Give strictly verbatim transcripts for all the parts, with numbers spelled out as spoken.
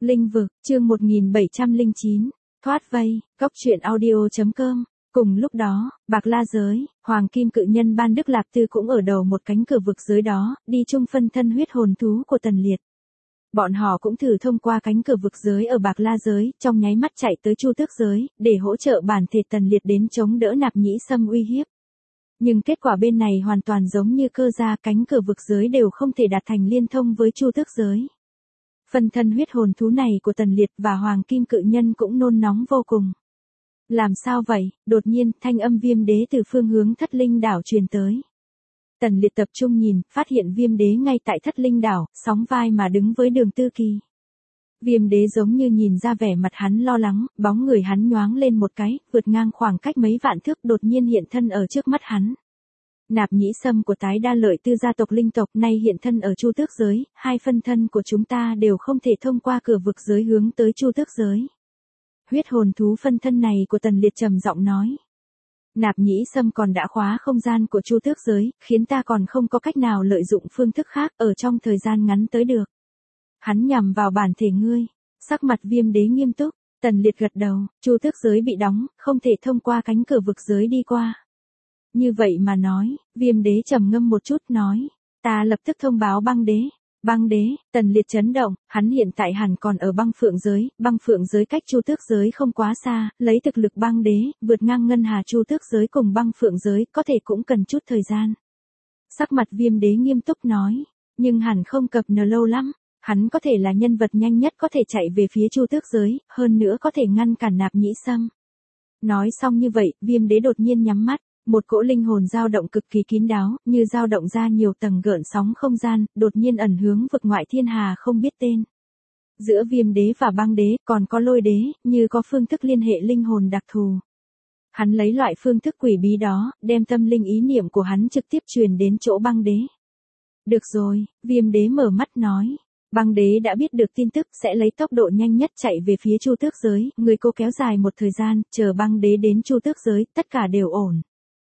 Linh vực, chương một nghìn bảy trăm lẻ chín, thoát vây, góc truyện audio chấm com. Cùng lúc đó, Bạc La giới, Hoàng Kim Cự Nhân Ban Đức Lạp Tư cũng ở đầu một cánh cửa vực giới đó, đi chung phân thân huyết hồn thú của Tần Liệt. Bọn họ cũng thử thông qua cánh cửa vực giới ở Bạc La giới, trong nháy mắt chạy tới Chu Tước giới, để hỗ trợ bản thể Tần Liệt đến chống đỡ Nạp Nhĩ Sâm uy hiếp. Nhưng kết quả bên này hoàn toàn giống như cơ gia, cánh cửa vực giới đều không thể đạt thành liên thông với Chu Tước giới. Phân thân huyết hồn thú này của Tần Liệt và Hoàng Kim Cự Nhân cũng nôn nóng vô cùng. Làm sao vậy? Đột nhiên, thanh âm Viêm Đế từ phương hướng Thất Linh đảo truyền tới. Tần Liệt tập trung nhìn, phát hiện Viêm Đế ngay tại Thất Linh đảo, sóng vai mà đứng với Đường Tư Kỳ. Viêm Đế giống như nhìn ra vẻ mặt hắn lo lắng, bóng người hắn nhoáng lên một cái, vượt ngang khoảng cách mấy vạn thước, đột nhiên hiện thân ở trước mắt hắn. Nạp Nhĩ Sâm của tái đa lợi tư gia tộc linh tộc nay hiện thân ở Chu Tước giới, hai phân thân của chúng ta đều không thể thông qua cửa vực giới hướng tới Chu Tước giới. Huyết hồn thú phân thân này của Tần Liệt trầm giọng nói. Nạp Nhĩ Sâm còn đã khóa không gian của Chu Tước giới, khiến ta còn không có cách nào lợi dụng phương thức khác ở trong thời gian ngắn tới được. Hắn nhằm vào bản thể ngươi. Sắc mặt Viêm Đế nghiêm túc, Tần Liệt gật đầu, Chu Tước giới bị đóng, không thể thông qua cánh cửa vực giới đi qua. Như vậy mà nói, Viêm Đế trầm ngâm một chút nói, ta lập tức thông báo Băng Đế. Băng Đế, Tần Liệt chấn động, hắn hiện tại hẳn còn ở Băng Phượng giới, Băng Phượng giới cách Chu Tước giới không quá xa, lấy thực lực Băng Đế, vượt ngang ngân hà Chu Tước giới cùng Băng Phượng giới, có thể cũng cần chút thời gian. Sắc mặt Viêm Đế nghiêm túc nói, nhưng hẳn không cập nờ lâu lắm, hắn có thể là nhân vật nhanh nhất có thể chạy về phía Chu Tước giới, hơn nữa có thể ngăn cản Nạp Nhĩ Sâm. Nói xong như vậy, Viêm Đế đột nhiên nhắm mắt. Một cỗ linh hồn dao động cực kỳ kín đáo, như dao động ra nhiều tầng gợn sóng không gian, đột nhiên ẩn hướng vực ngoại thiên hà không biết tên. Giữa Viêm Đế và Băng Đế, còn có Lôi Đế, như có phương thức liên hệ linh hồn đặc thù. Hắn lấy loại phương thức quỷ bí đó, đem tâm linh ý niệm của hắn trực tiếp truyền đến chỗ Băng Đế. Được rồi, Viêm Đế mở mắt nói. Băng Đế đã biết được tin tức sẽ lấy tốc độ nhanh nhất chạy về phía Chu Tước giới, người cô kéo dài một thời gian, chờ Băng Đế đến Chu Tước giới, tất cả đều ổn.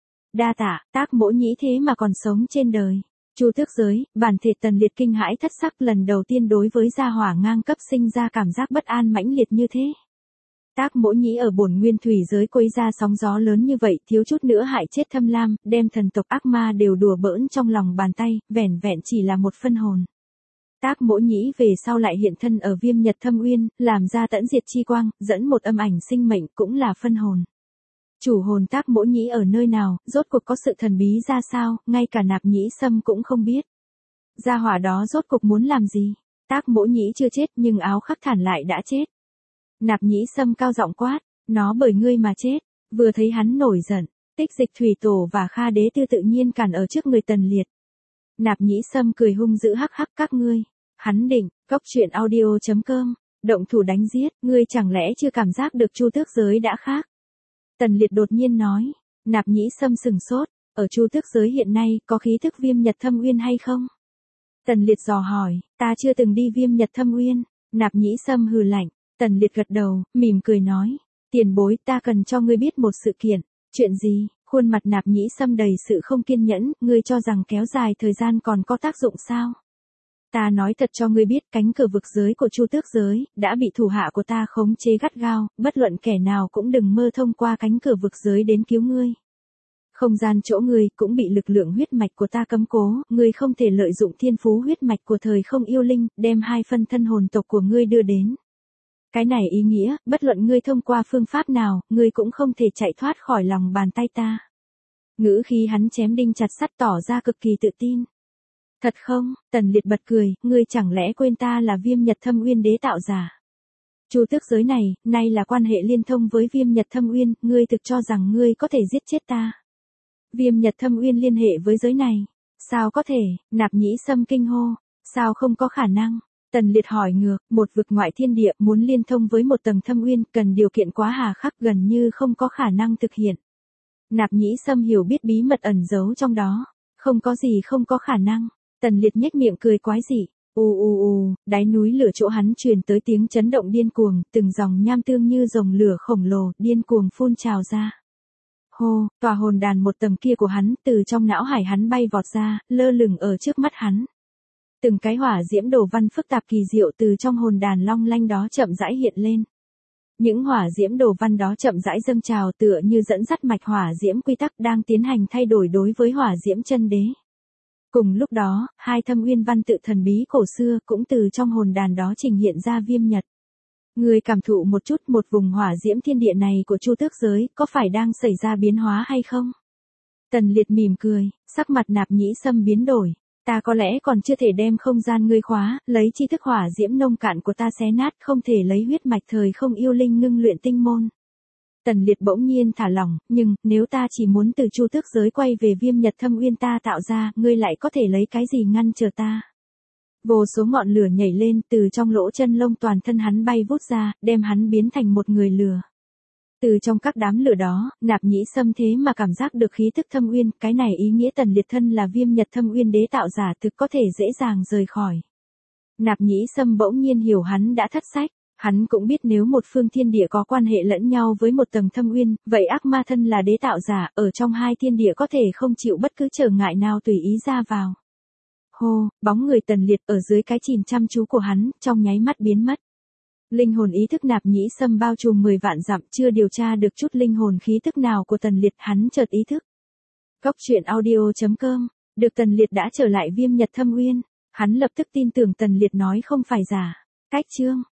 Đa tạ, Tác Mỗ Nhĩ thế mà còn sống trên đời. Chu Tước giới, bản thể Tần Liệt kinh hãi thất sắc, lần đầu tiên đối với gia hỏa ngang cấp sinh ra cảm giác bất an mãnh liệt như thế. Tác Mỗ Nhĩ ở bổn nguyên thủy giới quấy ra sóng gió lớn như vậy, thiếu chút nữa hại chết Thâm Lam, đem thần tộc ác ma đều đùa bỡn trong lòng bàn tay, vẻn vẹn chỉ là một phân hồn. Tác Mỗ Nhĩ về sau lại hiện thân ở Viêm Nhật Thâm Uyên, làm ra tẫn diệt chi quang, dẫn một âm ảnh sinh mệnh, cũng là phân hồn. Chủ hồn Tác Mỗ Nhĩ ở nơi nào, rốt cuộc có sự thần bí ra sao, ngay cả Nạp Nhĩ Sâm cũng không biết. Gia hỏa đó rốt cuộc muốn làm gì? Tác Mỗ Nhĩ chưa chết nhưng áo khắc thản lại đã chết. Nạp Nhĩ Sâm cao giọng quát, nó bởi ngươi mà chết. Vừa thấy hắn nổi giận, Tích Dịch Thủy Tổ và Kha Đế Tư tự nhiên cản ở trước người Tần Liệt. Nạp Nhĩ Sâm cười hung dữ hắc hắc các ngươi. Hắn định, góc truyện audio chấm com, động thủ đánh giết, ngươi chẳng lẽ chưa cảm giác được Chu Tước giới đã khác? Tần Liệt đột nhiên nói. Nạp Nhĩ Sâm sừng sốt, ở Chu Tước giới hiện nay có khí thức Viêm Nhật Thâm Uyên hay không? Tần Liệt dò hỏi, ta chưa từng đi Viêm Nhật Thâm Uyên. Nạp Nhĩ Sâm hừ lạnh. Tần Liệt gật đầu, mỉm cười nói, tiền bối, ta cần cho ngươi biết một sự kiện. Chuyện gì? Khuôn mặt Nạp Nhĩ Sâm đầy sự không kiên nhẫn, ngươi cho rằng kéo dài thời gian còn có tác dụng sao? Ta nói thật cho ngươi biết, cánh cửa vực giới của Chu Tước giới đã bị thủ hạ của ta khống chế gắt gao, bất luận kẻ nào cũng đừng mơ thông qua cánh cửa vực giới đến cứu ngươi. Không gian chỗ ngươi cũng bị lực lượng huyết mạch của ta cấm cố, ngươi không thể lợi dụng thiên phú huyết mạch của thời không yêu linh, đem hai phân thân hồn tộc của ngươi đưa đến. Cái này ý nghĩa, bất luận ngươi thông qua phương pháp nào, ngươi cũng không thể chạy thoát khỏi lòng bàn tay ta. Ngữ khí hắn chém đinh chặt sắt tỏ ra cực kỳ tự tin. Thật không? Tần Liệt bật cười, ngươi chẳng lẽ quên ta là Viêm Nhật Thâm Uyên đế tạo giả? Chu Tước giới này, nay là quan hệ liên thông với Viêm Nhật Thâm Uyên, ngươi thực cho rằng ngươi có thể giết chết ta? Viêm Nhật Thâm Uyên liên hệ với giới này? Sao có thể? Nạp Nhĩ Sâm kinh hô, sao không có khả năng? Tần Liệt hỏi ngược, một vực ngoại thiên địa muốn liên thông với một tầng thâm uyên, cần điều kiện quá hà khắc, gần như không có khả năng thực hiện. Nạp Nhĩ Sâm hiểu biết bí mật ẩn giấu trong đó, không có gì không có khả năng. Tần Liệt nhếch miệng cười quái dị, u u u, đáy núi lửa chỗ hắn truyền tới tiếng chấn động điên cuồng, từng dòng nham tương như dòng lửa khổng lồ, điên cuồng phun trào ra. Hô, tòa hồn đàn một tầng kia của hắn, từ trong não hải hắn bay vọt ra, lơ lửng ở trước mắt hắn. Từng cái hỏa diễm đồ văn phức tạp kỳ diệu từ trong hồn đàn long lanh đó chậm rãi hiện lên. Những hỏa diễm đồ văn đó chậm rãi dâng trào tựa như dẫn dắt mạch hỏa diễm quy tắc đang tiến hành thay đổi đối với hỏa diễm chân đế. Cùng lúc đó, hai thâm uyên văn tự thần bí cổ xưa cũng từ trong hồn đàn đó trình hiện ra viêm nhật. Người cảm thụ một chút một vùng hỏa diễm thiên địa này của Chu Tước giới có phải đang xảy ra biến hóa hay không? Tần Liệt mỉm cười, sắc mặt Nạp Nhĩ Sâm biến đổi. Ta có lẽ còn chưa thể đem không gian ngươi khóa, lấy chi thức hỏa diễm nông cạn của ta xé nát, không thể lấy huyết mạch thời không yêu linh ngưng luyện tinh môn. Tần Liệt bỗng nhiên thả lỏng, nhưng, nếu ta chỉ muốn từ Chu Tước giới quay về viêm nhật thâm uyên ta tạo ra, ngươi lại có thể lấy cái gì ngăn trở ta? Vô số ngọn lửa nhảy lên từ trong lỗ chân lông toàn thân hắn bay vút ra, đem hắn biến thành một người lửa. Từ trong các đám lửa đó, Nạp Nhĩ Sâm thế mà cảm giác được khí tức thâm uyên, cái này ý nghĩa Tần Liệt thân là viêm nhật thâm uyên đế tạo giả thực có thể dễ dàng rời khỏi. Nạp Nhĩ Sâm bỗng nhiên hiểu hắn đã thất sách, hắn cũng biết nếu một phương thiên địa có quan hệ lẫn nhau với một tầng thâm uyên, vậy ác ma thân là đế tạo giả, ở trong hai thiên địa có thể không chịu bất cứ trở ngại nào tùy ý ra vào. Hô, bóng người Tần Liệt ở dưới cái nhìn chăm chú của hắn, trong nháy mắt biến mất. Linh hồn ý thức Nạp Nhĩ Sâm bao trùm mười vạn dặm, chưa điều tra được chút linh hồn khí tức nào của Tần Liệt, hắn chợt ý thức. Cốc truyện audio chấm com, được Tần Liệt đã trở lại viêm nhật thâm uyên, hắn lập tức tin tưởng Tần Liệt nói không phải giả. Cách chương